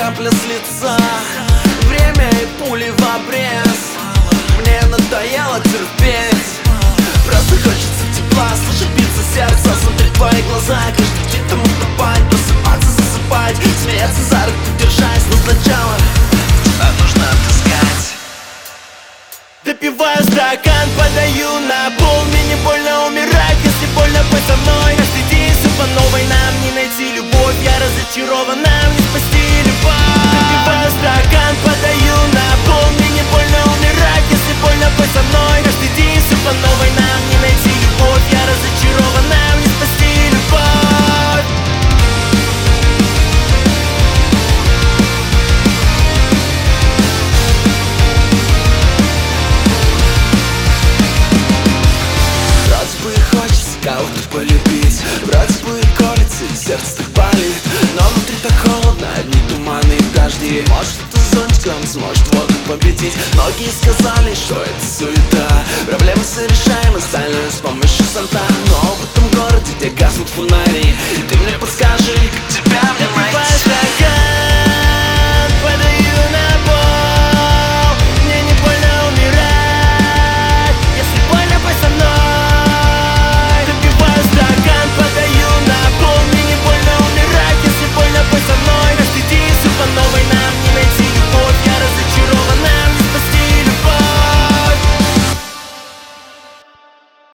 капля с лица. Время и пули в обрез. Мне надоело терпеть. Просто хочется тепла, слышать биться сердца, смотреть твои глаза, каждый день там утопать, просыпаться, засыпать, смеяться за руку держась. Но сначала тебя нужно отыскать. Допиваю стакан, подаю на пол. Мне не больно умирать, если больно быть со мной. Каждый день все по новой, нам не найти любовь. Я разочарован, нам не спасти любовь. Допиваю стакан, подаю на пол. Мне не больно умирать, если больно быть со мной. Каждый день все по новой, нам не найти любовь. Я разочарован, нам не спасти любовь. Вроде бы хочется кого-то полюбить, вроде бы колется и сердце так болит, но внутри так холодно, одни туманы и дожди. Может, это зонтиком сможет воду победить. Многие сказали, что это суета, проблемы совершаем остальное с помощью зонта. Но в этом городе, где гаснут фонари, ты мне подсказал.